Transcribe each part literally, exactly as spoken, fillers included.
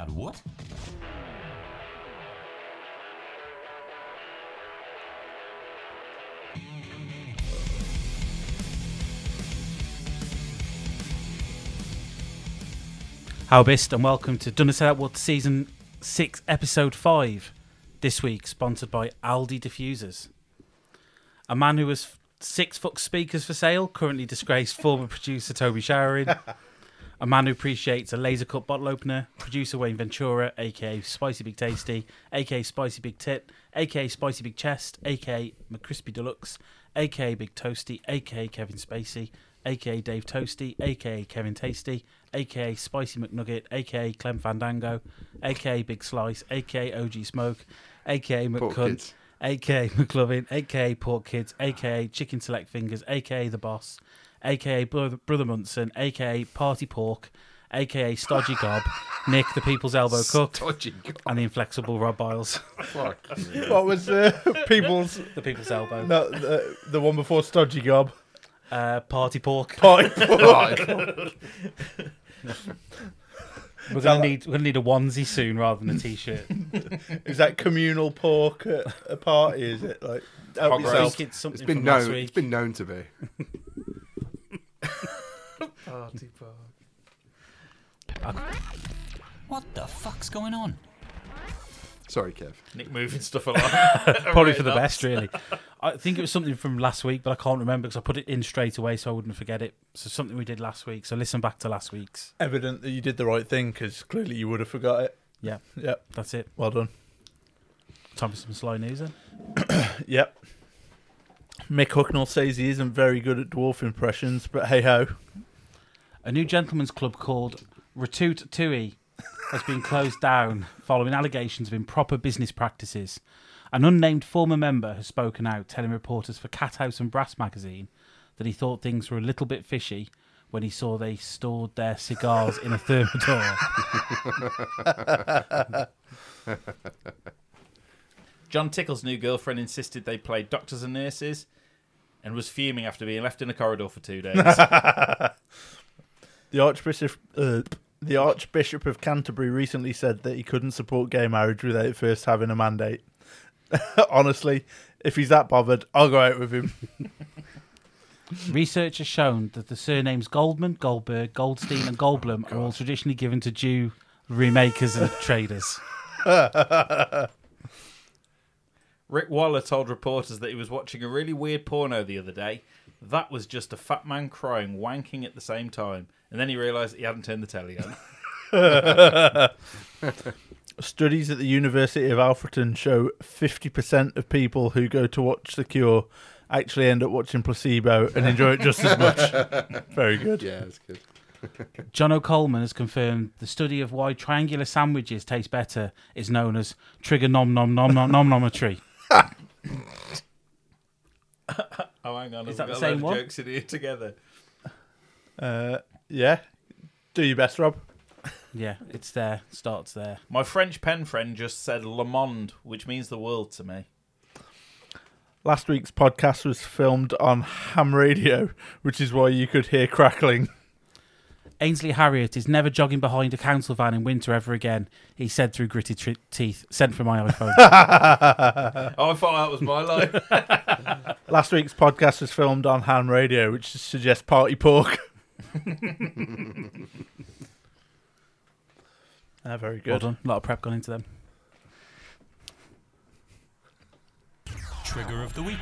God, what? How best and welcome to Done Us Out What Season six Episode five. This week sponsored by Aldi Diffusers. A man who has six foot speakers for sale, currently disgraced former producer Toby Showerin. A man who appreciates a laser cut bottle opener, producer Wayne Ventura, aka Spicy Big Tasty, aka Spicy Big Tit, aka Spicy Big Chest, aka McCrispy Deluxe, aka Big Toasty, aka Kevin Spacey, aka Dave Toasty, aka Kevin Tasty, aka Spicy McNugget, aka Clem Fandango, aka Big Slice, aka O G Smoke, aka McCunt, aka McLovin, aka Pork Kids, aka Chicken Select Fingers, aka The Boss, aka Brother, Brother Munson, aka Party Pork, aka Stodgy Gob, Nick the People's Elbow Cook, and the inflexible Rob Biles. What was uh, People's... The People's Elbow. No, the, the one before Stodgy Gob. Uh, Party Pork. Party Pork. We're gonna need we're gonna need a onesie soon rather than a t-shirt. Is that communal pork at a party? Is it like help I yourself? think it's something It's been from last known. week. It's been known to be. Party pork. What the fuck's going on? Sorry, Kev. Nick moving stuff along. Probably for the best, really. I think it was something from last week, but I can't remember because I put it in straight away so I wouldn't forget it. So something we did last week. So listen back to last week's. Evident that you did the right thing because clearly you would have forgot it. Yeah, Yep. that's it. Well done. Time for some sly news then. Yep. Mick Hucknall says he isn't very good at dwarf impressions, but hey ho. A new gentleman's club called Ratoot Tui has been closed down following allegations of improper business practices. An unnamed former member has spoken out, telling reporters for Cat House and Brass magazine that he thought things were a little bit fishy when he saw they stored their cigars in a thermidor. John Tickle's new girlfriend insisted they played doctors and nurses and was fuming after being left in a corridor for two days. The Archbishop, uh, the Archbishop of Canterbury recently said that he couldn't support gay marriage without first having a mandate. Honestly, if he's that bothered, I'll go out with him. Research has shown that the surnames Goldman, Goldberg, Goldstein and Goldblum are all traditionally given to Jew remakers and traders. Rick Waller told reporters that he was watching a really weird porno the other day. That was just a fat man crying, wanking at the same time. And then he realised he hadn't turned the telly on. Studies at the University of Alfreton show fifty percent of people who go to watch The Cure actually end up watching Placebo and enjoy it just as much. Very good. Yeah, that's good. John O'Coleman has confirmed the study of why triangular sandwiches taste better is known as trigonometry. Oh, hang on. Is I've that the got a same load of one? jokes in here together. Uh, yeah. Do your best, Rob. Yeah, it's there. Starts there. My French pen friend just said Le Monde, which means the world to me. Last week's podcast was filmed on ham radio, which is why you could hear crackling. Ainsley Harriott is never jogging behind a council van in winter ever again, he said through gritted tr- teeth, sent from my iPhone. Oh, I thought that was my line. Last week's podcast was filmed on ham radio, which suggests party pork. Ah, very good. Well done. A lot of prep gone into them. Trigger of the week.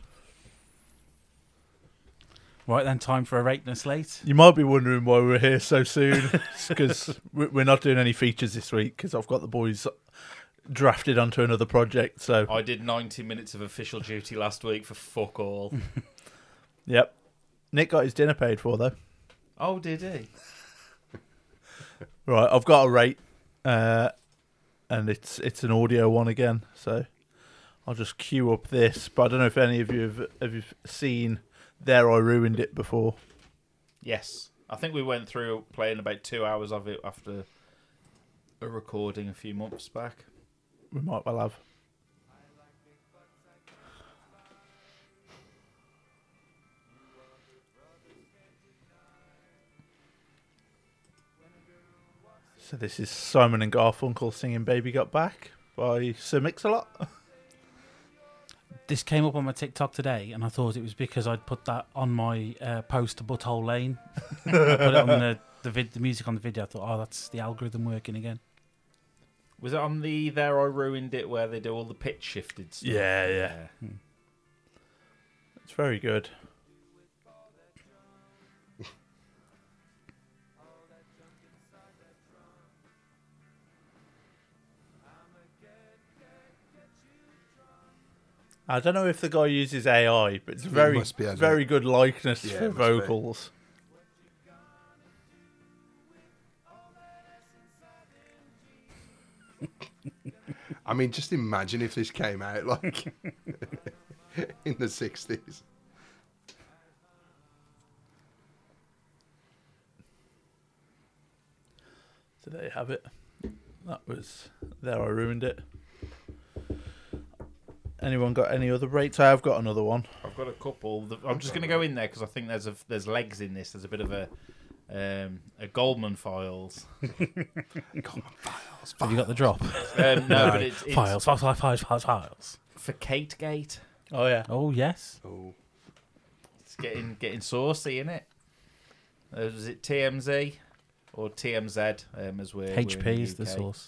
Right then, time for a rate and a slate. You might be wondering why we're here so soon. It's because we're not doing any features this week because I've got the boys drafted onto another project. So, I did ninety minutes of official duty last week for fuck all. yep. Nick got his dinner paid for, though. Oh, did he? Right, I've got a rate, uh, and it's it's an audio one again. So I'll just queue up this. But I don't know if any of you have, have you seen There I Ruined It before. Yes. I think we went through playing about two hours of it after a recording a few months back. We might well have. So this is Simon and Garfunkel singing "Baby Got Back" by Sir Mix-a-Lot. This came up on my TikTok today, and I thought it was because I'd put that on my uh, post to Butthole Lane. I put it on the the, vid- the music on the video. I thought, oh, that's the algorithm working again. Was it on the There I Ruined It where they do all the pitch shifted stuff? Yeah, yeah. yeah. It's very good. I don't know if the guy uses A I, but it's very, must be, hasn't very it? good likeness Yeah, for it must be. vocals. I mean, just imagine if this came out like in the sixties. So there you have it. That was There I Ruined It. Anyone got any other rates? I have got another one. I've got a couple. The- I'm just going to go in there because I think there's a there's legs in this. There's a bit of a um, a Goldman Files. Have you got the drop? Um, no, but it's, it's Files, files, files, files, files, files. for Kate Gate. Oh yeah. Oh, yes. Oh, It's getting getting saucy, isn't it? Uh, is it T M Z or T M Z? Um, as we're H we're P in is the U K. source.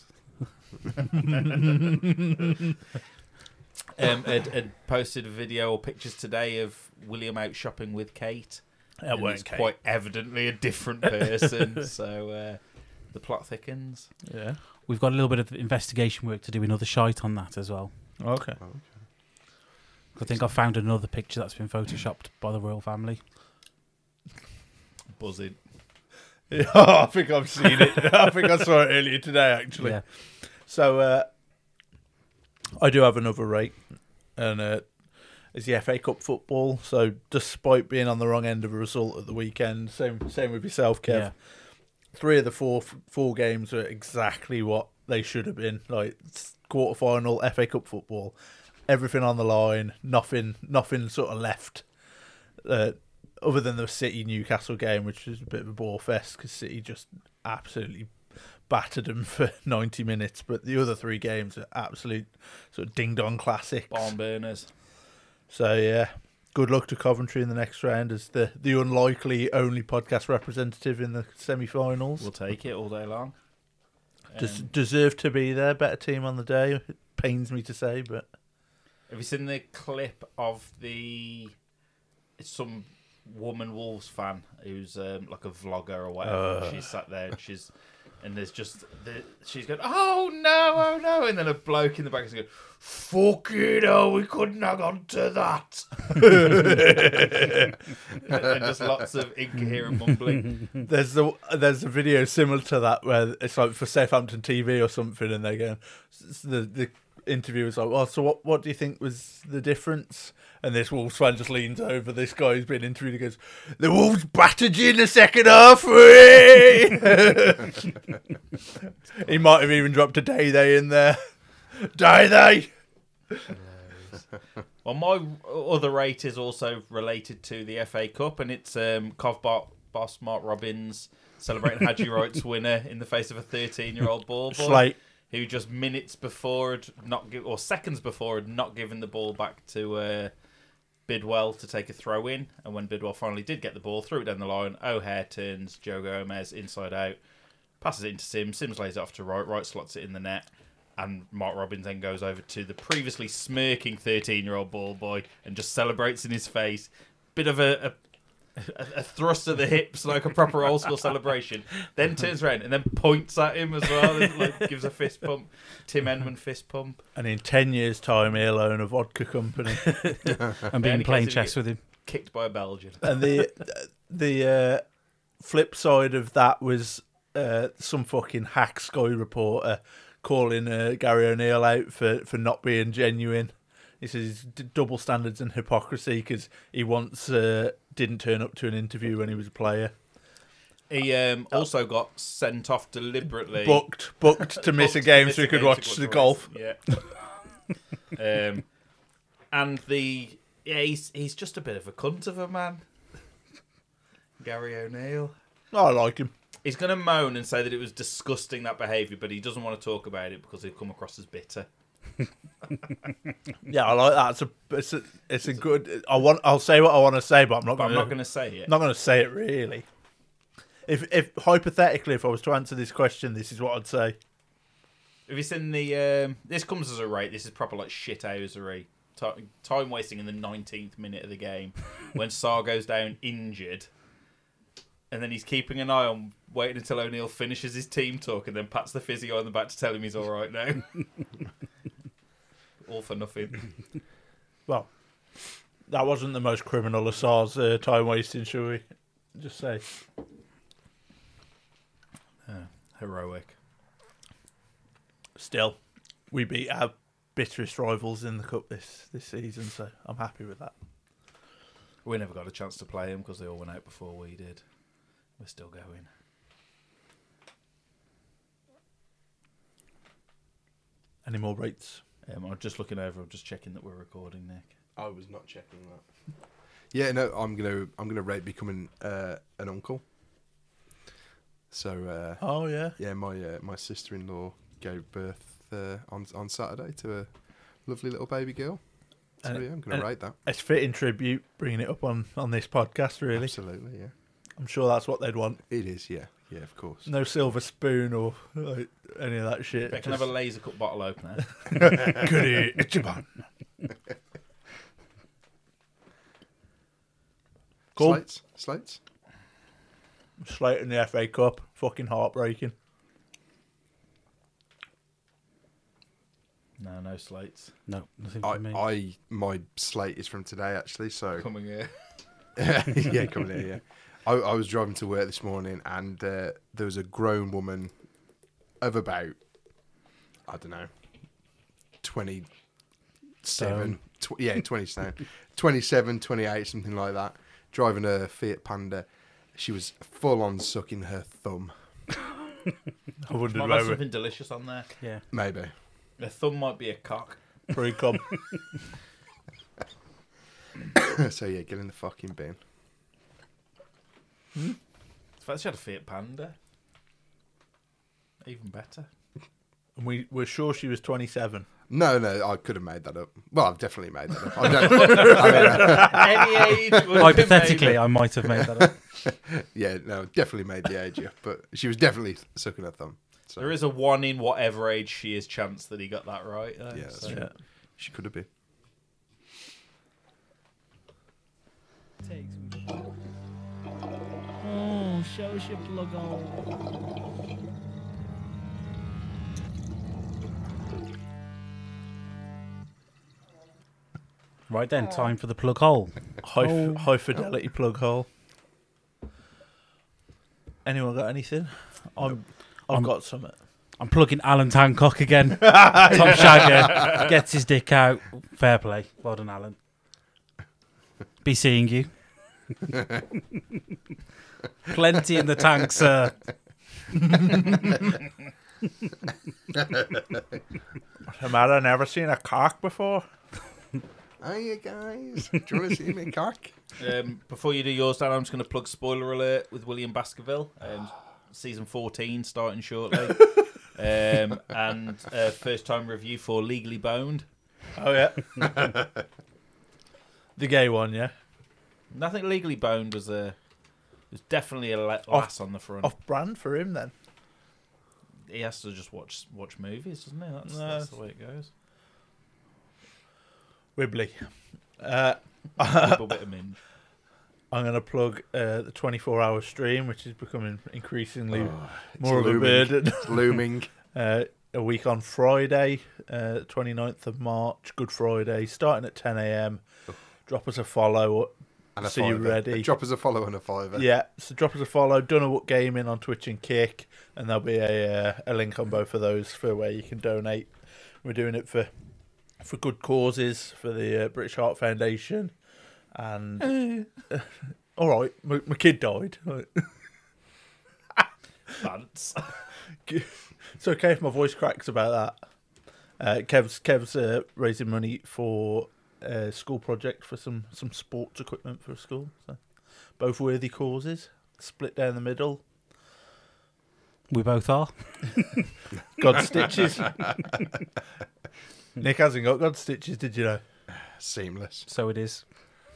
Um, had, had posted a video or pictures today of William out shopping with Kate. That and weren't it's Kate. quite evidently a different person. so uh, the plot thickens. Yeah. We've got a little bit of investigation work to do, another shite on that as well. Okay. I think I found another picture that's been photoshopped by the royal family. Buzzing. Yeah, I think I've seen it. I think I saw it earlier today, actually. Yeah. So uh, I do have another rate, and uh, it's the F A Cup football. So despite being on the wrong end of a result at the weekend, same same with yourself, Kev. Yeah. Three of the four four games were exactly what they should have been. Like quarter final F A Cup football, everything on the line, nothing nothing sort of left. Uh, other than the City Newcastle game, which was a bit of a bore fest because City just absolutely battered them for ninety minutes. But the other three games are absolute sort of ding dong classics. Barn burners. So yeah, good luck to Coventry in the next round as the the unlikely only podcast representative in the semi-finals. We'll take it all day long. Des- Um, deserve to be there. Better team on the day. It pains me to say, but have you seen the clip of the it's some woman Wolves fan who's um, like a vlogger or whatever? Uh. She's sat there and she's and there's just the, she's going, oh no, oh no, and then a bloke in the back is going, fuck it, oh, we couldn't have gone to that. and just lots of incoherent mumbling. there's the there's a video similar to that where it's like for Southampton T V or something, and they're going. The the interviewer's like, well, so what what do you think was the difference? And this Wolves fan just leans over this guy who's been interviewed and goes, the Wolves battered you in the second half. He might have even dropped a day they in there. Day they. Well, my other rate is also related to the F A Cup, and it's um, Cov Bar- boss Mark Robbins celebrating Hadji Wright's winner in the face of a thirteen-year-old ball boy. Slate. Who just minutes before had not give, or seconds before had not given the ball back to uh, Bidwell to take a throw in, and when Bidwell finally did get the ball, threw it down the line. O'Hare turns Joe Gomez inside out, passes it into Sims. Sims lays it off to Wright. Wright slots it in the net, and Mark Robbins then goes over to the previously smirking thirteen-year-old ball boy and just celebrates in his face. Bit of a, a A, a thrust of the hips, like a proper old school celebration. Then turns around and then points at him as well. And, like, gives a fist pump. Tim Enman fist pump. And in ten years' time, he'll own a vodka company. And Yeah, been in playing case chess you with him. Kicked by a Belgian. And the the uh, flip side of that was uh, some fucking hack Sky reporter calling uh, Gary O'Neill out for, for not being genuine. He says he's d- double standards and hypocrisy because he once uh, didn't turn up to an interview when he was a player. He um, also got sent off deliberately. Booked, booked to miss Booked a to game miss so a he could game watch to the race. golf. Yeah. um, and the yeah, he's he's just a bit of a cunt of a man. Gary O'Neill. I like him. He's going to moan and say that it was disgusting, that behaviour, but he doesn't want to talk about it because he'll come across as bitter. Yeah, I like that. It's a, it's a, it's a good. I want. I'll say what I want to say, but I'm not. But Gonna, I'm not going to say it. Not going to say it really. If, if hypothetically, if I was to answer this question, this is what I'd say. Have you seen the... Um, this comes as a rate. This is proper like shithousery. T- time wasting in the nineteenth minute of the game when Sarr goes down injured, and then he's keeping an eye on waiting until O'Neill finishes his team talk and then pats the physio on the back to tell him he's all right now. All for nothing. Well, that wasn't the most criminal of Sarr's uh, time wasting, shall we just say? Uh, heroic. Still, we beat our bitterest rivals in the cup this, this season, so I'm happy with that. We never got a chance to play them because they all went out before we did. We're still going. Any more rates? Um, I'm just looking over. I'm just checking that we're recording, Nick. I was not checking that. Yeah, no, I'm gonna I'm gonna rate becoming uh, an uncle. So uh, Oh yeah, yeah, my uh, my sister-in-law gave birth uh, on on Saturday to a lovely little baby girl. So And- yeah, I'm gonna and- rate that. it's fitting tribute, bringing it up on, on this podcast. Really, Absolutely, yeah. I'm sure that's what they'd want. It is, yeah, yeah, of course. No silver spoon or like, any of that shit. I can have a laser cut bottle opener. Goody, Ichiban. Cool. Slates, slates. Slate in the F A Cup, fucking heartbreaking. No, no slates. No, nothing I, for me. I my slate is from today actually. So Coming here. yeah, coming here. Yeah, I, I was driving to work this morning, and uh, there was a grown woman of about I don't know twenty-seven. Tw- yeah, twenty-seven, twenty-seven, twenty-eight, something like that. Driving a Fiat Panda. She was full on sucking her thumb. I wondered Might have whether something delicious on there. yeah. Maybe. A thumb might be a cock. pre-cum. So yeah, get in the fucking bin. If I actually had a Fiat Panda, even better. And we we're sure she was twenty-seven. No, no, I could have made that up. Well, I've definitely made that up. I don't, I mean, uh, Any age. would have been Hypothetically, made. I might have made that up. yeah, no, definitely made the age up, but she was definitely sucking her thumb. So There is a one in whatever age she is chance that he got that right. Though, yeah, that's so. true. Yeah. She could have been. Oh, show us your plug hole. Right then, time for the plug hole. High, Oh. high fidelity plug hole. Anyone got anything? I'm, I've I'm- got something. I'm plugging Alan Hancock again. Tom Shagger gets his dick out. Fair play. Well done, Alan. Be seeing you. Plenty in the tank, sir. Have I never seen a cock before? Hiya, guys. Do you want to see me cock? Um, before you do yours, Dan, I'm just going to plug Spoiler Alert with William Baskerville. Um, season fourteen starting shortly. um, and uh, first time review for Legally Boned. Oh yeah. The gay one, yeah. I think Legally Boned was a was definitely a la- lass on the front. Off brand for him then. He has to just watch watch movies, doesn't he? That's, No. that's the way it goes. Wibbly. Uh, A little bit of minge. I'm going to plug uh, the twenty-four hour stream, which is becoming increasingly Oh, it's more of a looming. burden. It's looming. Uh, a week on Friday, uh, twenty-ninth of March, Good Friday, starting at ten a.m. Drop us a follow. And a See you fiver. ready. Drop us a follow and a fiver. Yeah, so drop us a follow. Dunnerwood Gaming on Twitch and Kick, and there'll be a uh, a link on both of those for where you can donate. We're doing it for for good causes, for the uh, British Heart Foundation, and all right, my, my kid died. Bants. It's okay if my voice cracks about that. Uh, Kev's Kev's uh, raising money for a school project for some, some sports equipment for a school. So both worthy causes, split down the middle. We both are. God stitches. Nick hasn't got God stitches, did you know? Seamless. So it is.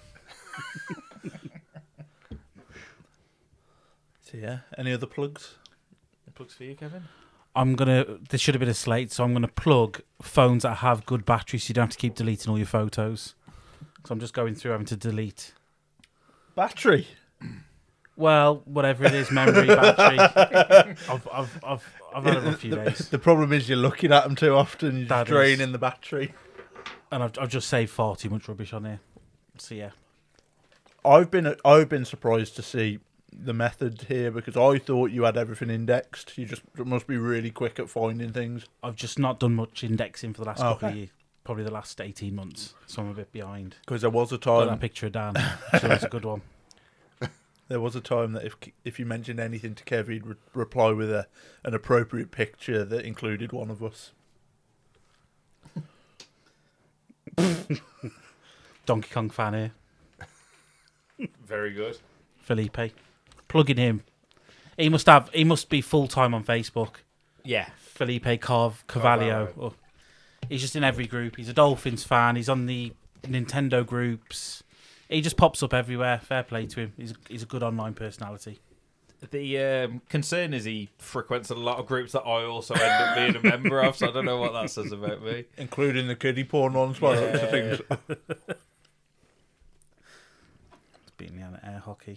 So yeah, any other plugs? Plugs for you, Kevin? I'm gonna. This should have been a slate, so I'm gonna plug phones that have good batteries, so you don't have to keep deleting all your photos. So I'm just going through having to delete. Battery. Well, whatever it is, memory, battery. I've, I've, I've, I've had it for a few the, days, the problem is you're looking at them too often. You're That just draining is. the battery. and I've, I've just saved far too much rubbish on here. So yeah, I've been I've been surprised to see the method here because I thought you had everything indexed. You just must be really quick at finding things. I've just not done much indexing for the last couple of Okay. years, probably the last eighteen months. So I'm a bit behind. Because there was a Got time that picture of Dan. So that's a good one. there was a time that if if you mentioned anything to Kev, he'd re- reply with a an appropriate picture that included one of us. Donkey Kong fan here. Very good. Felipe. Plugging him. He must have. He must be full time on Facebook. Yeah. Felipe Carv Carvalho. Oh, he's just in every group. He's a Dolphins fan. He's on the Nintendo groups. He just pops up everywhere. Fair play to him. He's a, he's a good online personality. The um, concern is he frequents a lot of groups that I also end up being a member of, so I don't know what that says about me. Including the kiddie porn ones, by the looks of Yeah. things. It's beating me on air hockey.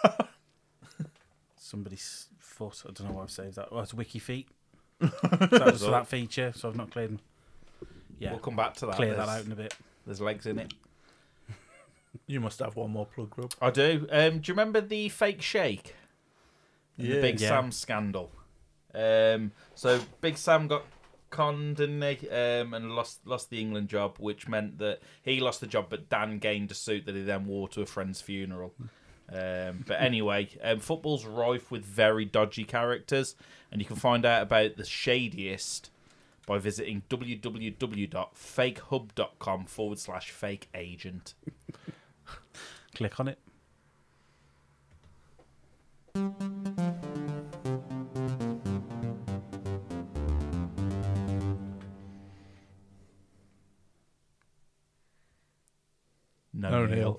Somebody's foot. I don't know why I've saved that. Well, it's Wiki Feet. That was for that feature, so I've not cleared them. Yeah, We'll come back to that. clear that There's- out in a bit. There's legs in it. You must have one more plug, Rob. I do. Um, do you remember the fake shake? And the Big Yeah. Sam scandal. Um, so Big Sam got conned, didn't he? Um, and lost lost the England job, which meant that he lost the job, but Dan gained a suit that he then wore to a friend's funeral. Um, but anyway, um, football's rife with very dodgy characters, and you can find out about the shadiest by visiting www.fakehub.com forward slash fake agent. Click on it. No, No, Neil. Neil.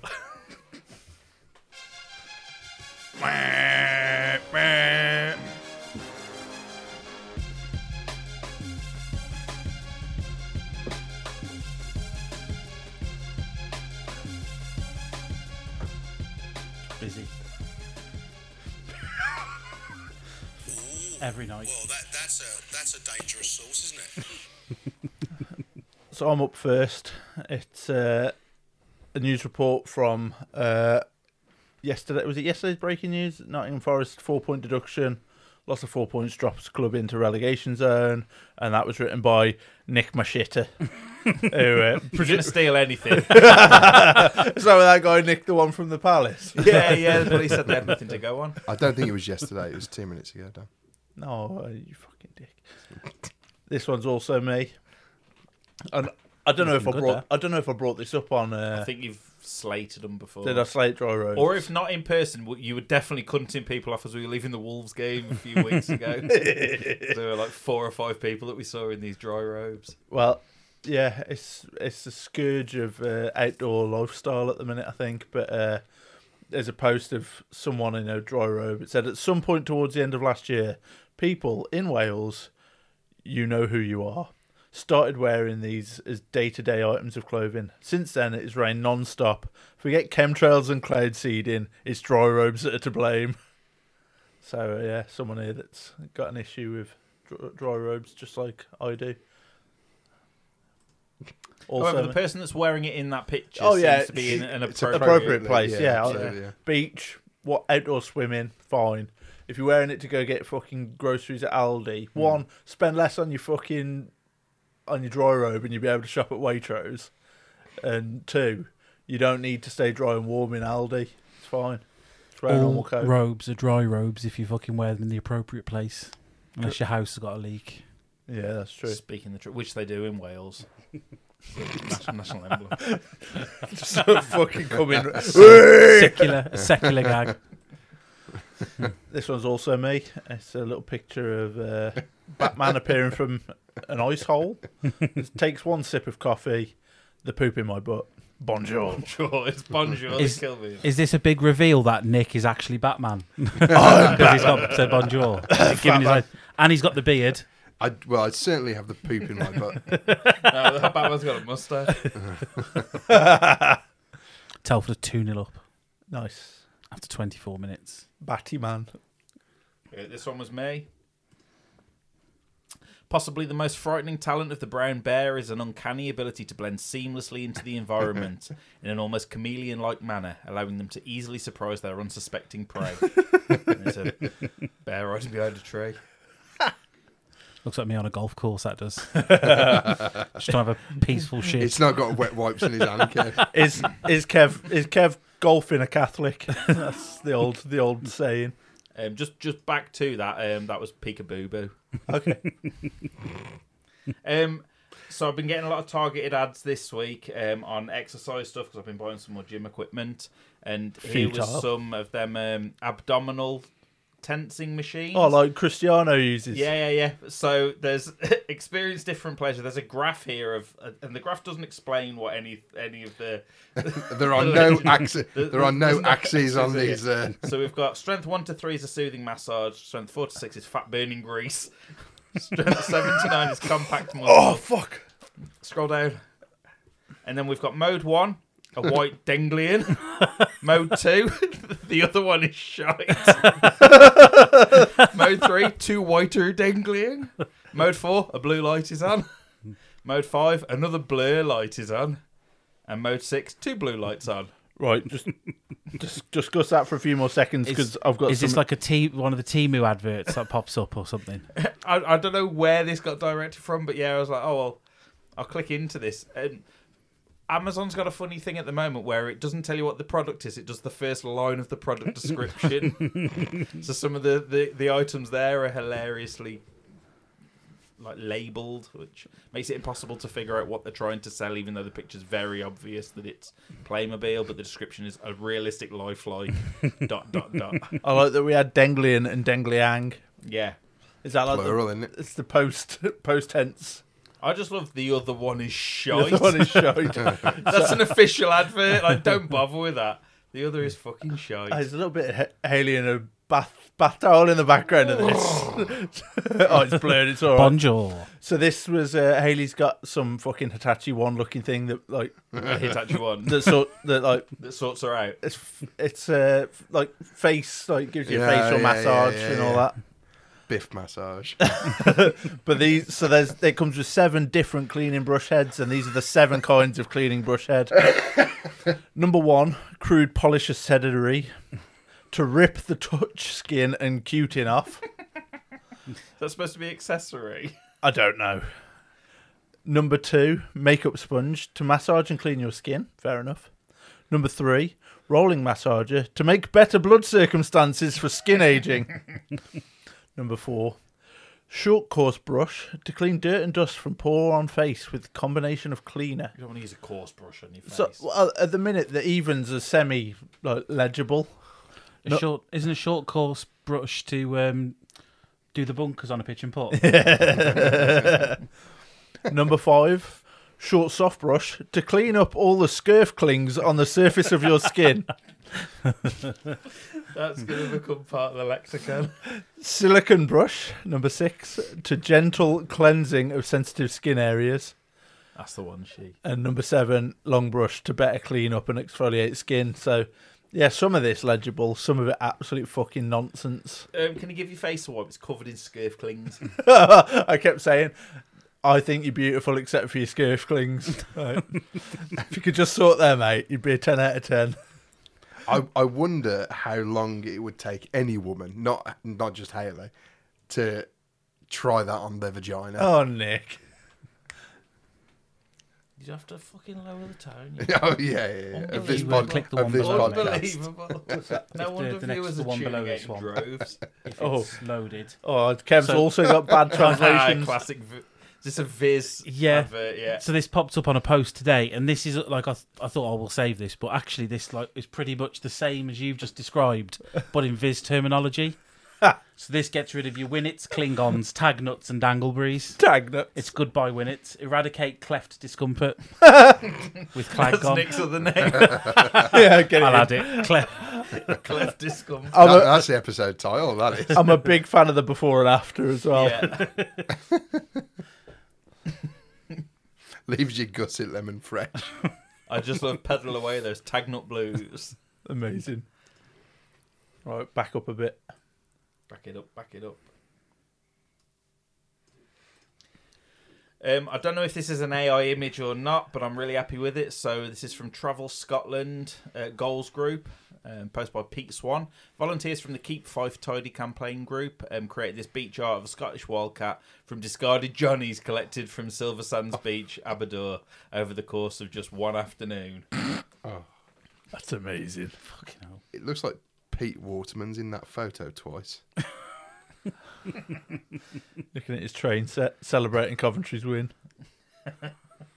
Busy. Every night. Well, that, that's a that's a dangerous source, isn't it? So I'm up first. It's uh, a news report from uh, yesterday. Was it yesterday's breaking news? Nottingham Forest four point deduction, loss of four points, drops club into relegation zone, and that was written by Nick Machita. who, uh, You're going to steal anything. so that guy Nick, the one from the Palace. yeah, yeah, but he said they had nothing to go on. I don't think it was yesterday. It was two minutes ago, Dan. No, uh, you fucking dick. This one's also me. And I don't know if I Good brought. there. I don't know if I brought this up on. Uh, I think you've slated them before. did I slate dry road? Or if not in person, w- you were definitely cutting people off as we were leaving the Wolves game a few weeks ago. There were like four or five people that we saw in these dry robes. Well, yeah, it's it's a scourge of uh, outdoor lifestyle at the minute, I think. But uh, there's a post of someone in a dry robe. It said, at some point towards the end of last year, people in Wales, you know who you are, started wearing these as day-to-day items of clothing. Since then, it has rained non-stop. Forget chemtrails and cloud seeding, it's dry robes that are to blame. So, uh, yeah, someone here that's got an issue with dry, dry robes, just like I do. However, the person that's wearing it in that picture Oh, yeah, seems to be in an it's appropriate... appropriate place, yeah. absolutely, yeah. beach, what outdoor swimming, fine. If you're wearing it to go get fucking groceries at Aldi, one, spend less on your fucking on your dry robe and you'll be able to shop at Waitrose. And two, you don't need to stay dry and warm in Aldi. It's fine. Just wear a normal All coat. robes are dry robes if you fucking wear them in the appropriate place. Unless your house has got a leak. Yeah, that's true. Speaking the truth, which they do in Wales. national, national emblem. Just fucking come in. Secular, a secular gag. This one's also me. It's a little picture of uh, Batman appearing from an ice hole. It takes one sip of coffee, the poop in my butt. Bonjour. Bonjour. It's bonjour. Is- They kill me. Is this a big reveal that Nick is actually Batman? Because he's got said bonjour. Giving his own- and he's got the beard. I well, I'd certainly have the poop in my butt. No, that Batman's got a mustache. Telford two nil up Nice. after twenty-four minutes. Batty man. Uh, This one was me. Possibly the most frightening talent of the brown bear is an uncanny ability to blend seamlessly into the environment in an almost chameleon-like manner, allowing them to easily surprise their unsuspecting prey. And there's a bear riding behind a tree. Looks like me on a golf course, that does. Just trying to have a peaceful shit. It's not got wet wipes in his hand, Kev. Is is Kev is Kev golfing a Catholic? That's the old the old saying. Um, just just back to that. Um, that was Peekaboo Boo. Okay. Um, so I've been getting a lot of targeted ads this week um, on exercise stuff because I've been buying some more gym equipment, and here was Futile. some of them um, abdominal tensing machines. Oh, like Cristiano uses. Yeah, yeah, yeah. So there's experience different pleasure. There's a graph here of, uh, and the graph doesn't explain what any any of the. There are no the- axes. There are no there's no axes on axes these. Uh, So we've got strength one to three is a soothing massage. Strength four to six is fat burning grease. Strength seven to nine is compact muscle. Oh fuck. Scroll down, and then we've got mode one, a white denglian. Mode two, the other one is shite. Mode three, two whiter denglian. Mode four, a blue light is on. Mode five, another blur light is on. And mode six, two blue lights on. Right, just just discuss that for a few more seconds because Is- I've got. Is some... this like a T, one of the Temu adverts that pops up or something? I, I don't know where this got directed from, but yeah, I was like, oh, well, I'll click into this. And Amazon's got a funny thing at the moment where it doesn't tell you what the product is. It does the first line of the product description. So some of the, the, the items there are hilariously like labelled, which makes it impossible to figure out what they're trying to sell, even though the picture's very obvious that it's Playmobil, but the description is a realistic lifelike dot, dot, dot. I like that we had Denglian and Dengliang. Yeah. Is that like plural, the, isn't it? it's the post post tense? I just love the other one is The shite. other one is shite. That's an official advert. Like, don't bother with that. The other is fucking shite. There's a little bit of Ha- Haley in a bath bath towel in the background of this. Oh, it's blurred. It's all right. Bonjour. So this was uh, Haley's got some fucking Hitachi one looking thing that like A Hitachi one that sort that like that sorts her out. it's it's uh like face like gives you a Yeah, facial yeah, massage yeah, yeah, and all yeah. that. Biff massage. But these so there's it comes with seven different cleaning brush heads, and these are the seven kinds of cleaning brush head. Number one, crude polish accessory to rip the touch skin and cutin off. That's supposed to be accessory. I don't know. Number two, makeup sponge to massage and clean your skin. Fair enough. Number three, rolling massager to make better blood circumstances for skin aging. Number four, short coarse brush to clean dirt and dust from pore on face with combination of cleaner. You don't want to use a coarse brush on your face. So well, at the minute, the evens are semi like, legible. A No- short, isn't a short course brush to um, do the bunkers on a pitch and putt? Number five, short soft brush to clean up all the scurf clings on the surface of your skin. That's going to become part of the lexicon. Silicone brush, number six, to gentle cleansing of sensitive skin areas. That's the one, she. And number seven, long brush to better clean up and exfoliate skin. So, yeah, some of this legible, some of it absolute fucking nonsense. Um, can you give your face a wipe? It's covered in scurf clings. I kept saying, I think you're beautiful except for your scurf clings. Right. If you could just sort there, mate, you'd be a ten out of ten. I, I wonder how long it would take any woman, not not just Haley, to try that on their vagina. Oh, Nick. You have to fucking lower the tone. You Oh, yeah, yeah, yeah. Of this, Unbelievable. pod, Click the of one this below. podcast. Unbelievable. No wonder the next- viewers the are one tuning below out this in one. droves. If Oh. it's loaded. Oh, Kev's So- also got bad translations. Classic. vi- Is this a Viz Yeah. advert? Yeah. So this popped up on a post today, and this is like I, th- I thought I will save this, but actually this like is pretty much the same as you've just described, but in Viz terminology. So this gets rid of your Winnets, Klingons, Tag Nuts, and Dangleberries. Tag nuts. It's goodbye Winnets. Eradicate cleft discomfort with Clag That's gone. Nick's other name. Yeah, get it. I'll in. add it. Cleft. Cleft discomfort. I'm, That- a, that's the episode title. That is. I'm a big fan of the before and after as well. Yeah. Leaves your gusset lemon fresh. I just love pedal away those tag nut blues. Amazing. Right, back up a bit. Back it up, back it up. Um, I don't know if this is an A I image or not, but I'm really happy with it. So this is from Travel Scotland uh, Goals Group, um, posted by Pete Swan. Volunteers from the Keep Fife Tidy campaign group um, created this beach art of a Scottish wildcat from discarded johnnies collected from Silver Sands Beach, Aberdour, over the course of just one afternoon. That's amazing. Fucking hell. It looks like Pete Waterman's in that photo twice. Looking at his train set, celebrating Coventry's win. Uh,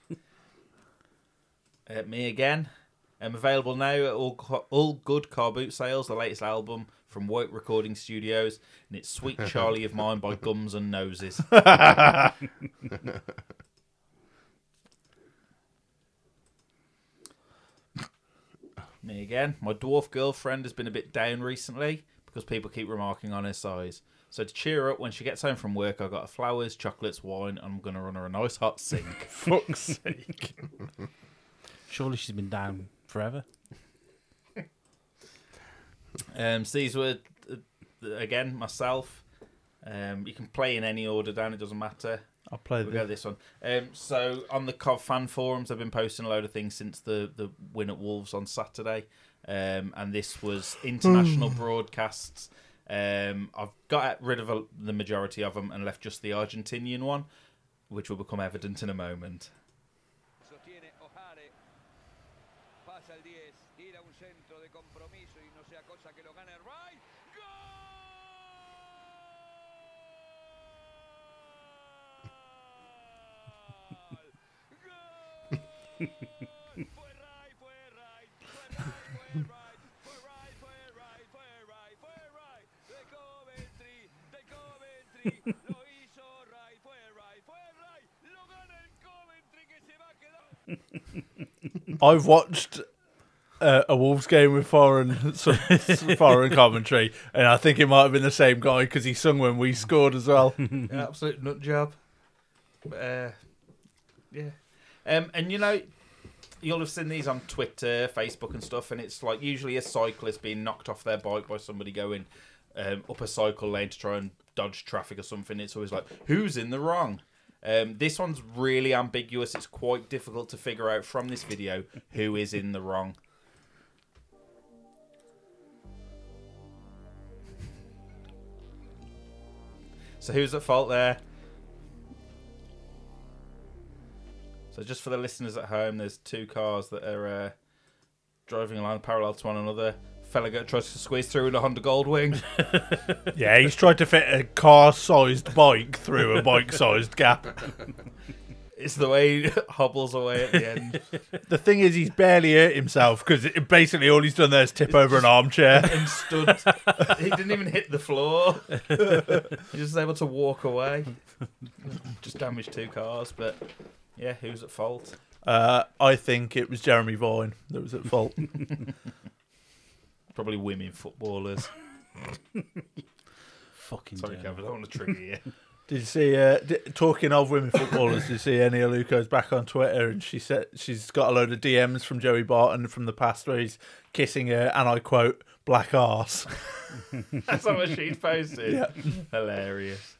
me again. Um, available now at all, all Good Car Boot Sales, the latest album from Woke Recording Studios, and it's Sweet Charlie of Mine by Gums and Noses. Me again. My dwarf girlfriend has been a bit down recently because people keep remarking on her size. So to cheer her up when she gets home from work, I got her flowers, chocolates, wine, and I'm going to run her a nice hot sink. Fuck's sake. Surely she's been down forever. Um, so these were, uh, again, myself. Um, you can play in any order down, it doesn't matter. I'll play We'll go the... this one. Um, so on the Cov fan forums, I've been posting a load of things since the, the win at Wolves on Saturday. Um, and this was international broadcasts. Um, I've got rid of a, the majority of them and left just the Argentinian one, which will become evident in a moment. Sostiene Ojare, pasa el diez, tira un centro de compromiso y no sea cosa que lo gane Ray. ¡Gol! ¡Gol! Fue Ray, fue Ray, fue Ray, fue Ray, fue Ray, fue Ray, fue Ray, fue Ray, de Coventry, de Coventry, lo hizo Ray, fue Ray, fue Ray, lo gana el Coventry que se va a quedar. I've watched uh, a Wolves game with foreign some, foreign commentary, and I think it might have been the same guy because he sung when we scored as well. Yeah, absolute nut job. Uh, yeah. Um, and you know, you'll have seen these on Twitter, Facebook and stuff, and it's like usually a cyclist being knocked off their bike by somebody going um, up a cycle lane to try and dodge traffic or something. It's always like, who's in the wrong? Um, this one's really ambiguous. It's quite difficult to figure out from this video who is in the wrong. So who's at fault there? So just for the listeners at home, there's two cars that are uh, driving along parallel to one another. Fella go- tries to squeeze through in a Honda Goldwing. Yeah, he's tried to fit a car-sized bike through a bike-sized gap. It's the way he hobbles away at the end. The thing is, he's barely hurt himself because basically all he's done there is tip over an armchair. And stood. He didn't even hit the floor. He was able to walk away. Just damaged two cars, but yeah, who's at fault? Uh, I think it was Jeremy Vine that was at fault. Probably women footballers. Fucking Sorry, German. Kev, I don't want to trigger you. Did you see? Uh, d- talking of women footballers, did you see Enia Luco's back on Twitter, and she said she's got a load of D Ms from Joey Barton from the past where he's kissing her, and I quote, "black arse." That's not what she's posted. Yeah. Hilarious.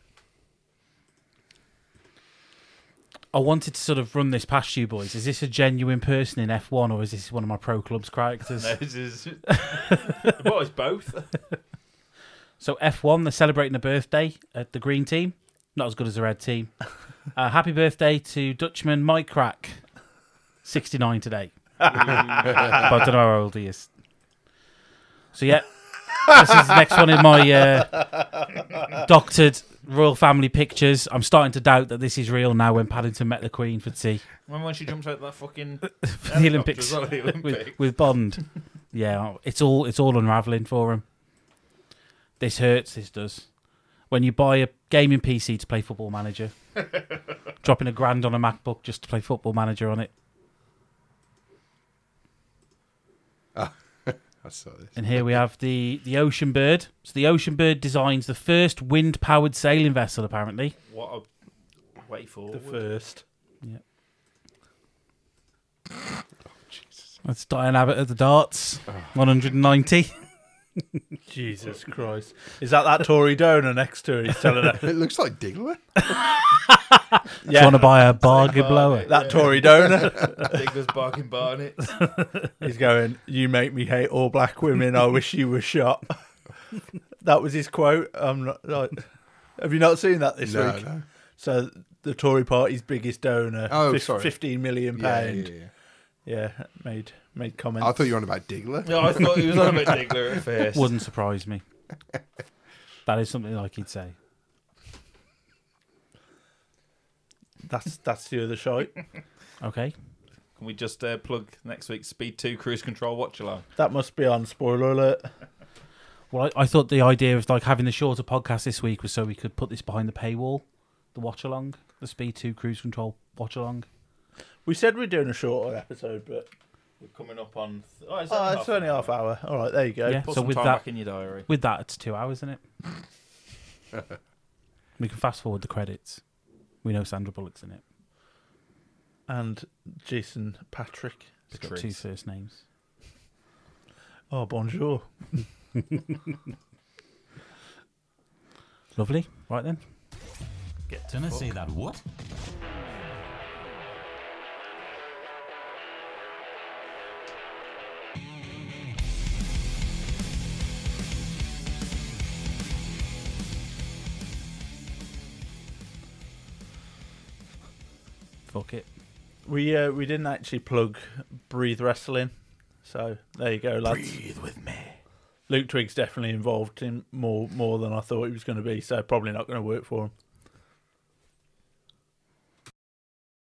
I wanted to sort of run this past you boys. Is this a genuine person in F one, or is this one of my Pro Clubs characters? No, this is... Well, it's both. So F one, they're celebrating a birthday at the green team. Not as good as the red team. Uh, happy birthday to Dutchman Mike Crack. sixty-nine today. But I don't know how old he is. So yeah, this is the next one in my uh, doctored Royal family pictures. I'm starting to doubt that this is real now when Paddington met the Queen for tea. Remember when she jumped out that fucking For the Olympics. as well, the Olympics. with, with Bond. Yeah, it's all it's all unravelling for him. This hurts, this does. When you buy a gaming P C to play Football Manager, dropping a grand on a MacBook just to play Football Manager on it. I saw this. And here we have the, the Ocean Bird. So the Ocean Bird designs the first wind-powered sailing vessel, apparently. What a way forward. The first. That's Diane Abbott at the darts. one hundred ninety. Jesus Christ. Is that that Tory donor next to her? He's telling her. It looks like Diggler. Do you want to buy a bargain blower? That Tory donor. Diggler's barking Barnett. He's going, you make me hate all black women. I wish you were shot. That was his quote. I'm not, like, have you not seen that this No, week? no. So the Tory party's biggest donor, Oh, fif- sorry. fifteen million Yeah, pound. yeah, yeah. Yeah, made made comments. I thought you were on about Diggler. No, I thought he was on about Diggler at first. Wouldn't surprise me. That is something like he'd say. That's that's the other shite. Okay. Can we just uh, plug next week's Speed two Cruise Control watch along? That must be on. Spoiler alert. Well, I, I thought the idea of like having the shorter podcast this week was so we could put this behind the paywall, the watch along, the Speed two Cruise Control watch along. We said we're doing a shorter episode, but We're coming up on. Oh, it's oh, it's only half hour. All right, there you go. Yeah. Put So some with time that- back in your diary. With that, it's two hours, isn't it? We can fast forward the credits. We know Sandra Bullock's in it. And Jason Patrick. He's got Patrice. two first names. Oh, bonjour. Lovely. Right then. Get to Didn't I fuck. say that? What? Fuck it. We uh, we didn't actually plug Breathe Wrestling, so there you go, lads. Breathe with me. Luke Twig's definitely involved in more more than I thought he was going to be, so probably not going to work for him.